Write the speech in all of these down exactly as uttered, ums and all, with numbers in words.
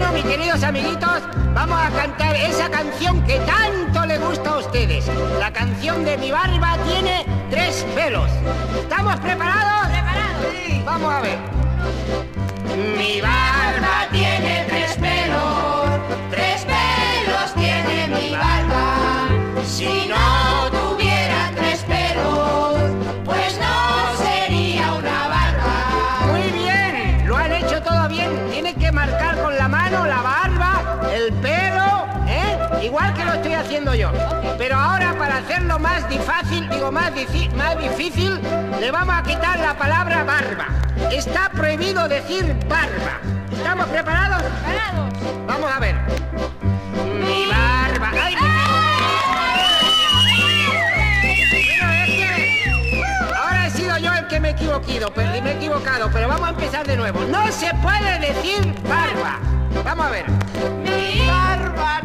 Bueno, mis queridos amiguitos, vamos a cantar esa canción que tanto le gusta a ustedes. La canción de Mi barba tiene tres pelos. ¿Estamos preparados? ¡Preparados! Sí. Vamos a ver. Mi barba tiene tres pelos, tres pelos tiene mi barba. Si no tuviera tres pelos, pues no sería una barba. Muy bien, lo han hecho todo bien. Tienen que marcar con la mano la barba, el pelo, ¿eh? Igual que lo estoy haciendo yo. Pero ahora, para hacerlo más difícil, digo más, más difícil, le vamos a quitar la palabra barba. Está prohibido decir barba. ¿Estamos preparados? ¡Preparados! Vamos a ver. Mi barba. ¡Ay, me Bueno, es que ahora he sido yo el que me he equivocado, pero me he equivocado, pero vamos a empezar de nuevo. No se puede decir barba. Vamos a ver. Mi barba.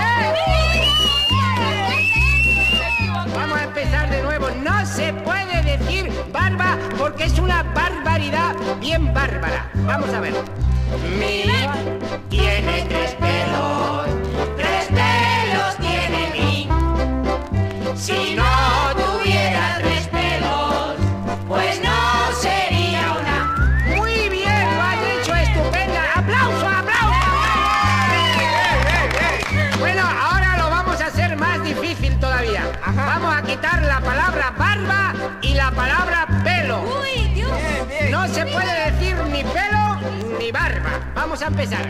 Vamos a empezar de nuevo. No se puede decir barba porque es una barbaridad bien bárbara. Vamos a ver. Mi tiene tres pelos, tres pelos tiene mi. Si no tuviera tres pelos, pues no sería una. Muy bien, lo has hecho estupenda. ¡Aplauso, aplauso! Bueno, ahora lo vamos a hacer más difícil todavía. Vamos a quitar la palabra barba y la palabra pelo. ¡Uy, Dios! Bien, bien. No se puede decir ni pelo ni barba. Vamos a empezar.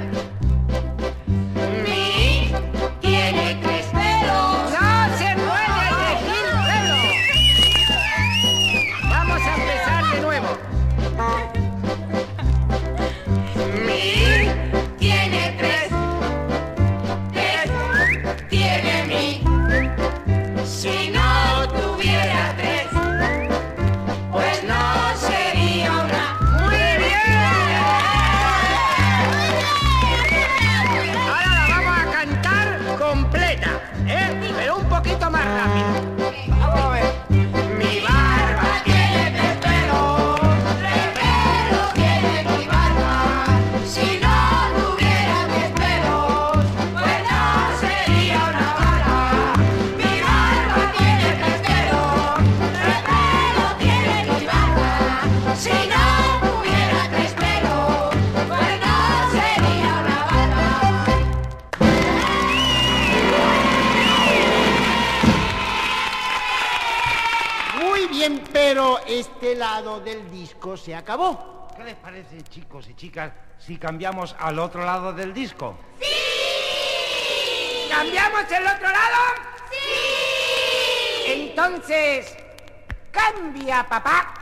Mi tiene tres pelos. No se puede decir pelo. Vamos a empezar de nuevo. Mi tiene tres. Tres tiene mi. Si no tuviera tres, pues no sería una. ¡Muy bien! Ahora la vamos a cantar completa, ¿eh? Pero un poquito más rápido. Vamos a ver. Mi barba tiene tres pelos, tres pelos tiene mi barba. Si no tuviera tres pelos, pues no sería una barba. Mi barba tiene tres pelos, tres pelos tiene mi barba. Si no tuviera tres pelos, pues no sería una barba. Muy bien, pero este lado del disco se acabó. ¿Qué les parece, chicos y chicas, si cambiamos al otro lado del disco? ¿Cambiamos el otro lado? ¡Sí! Entonces, cambia, papá.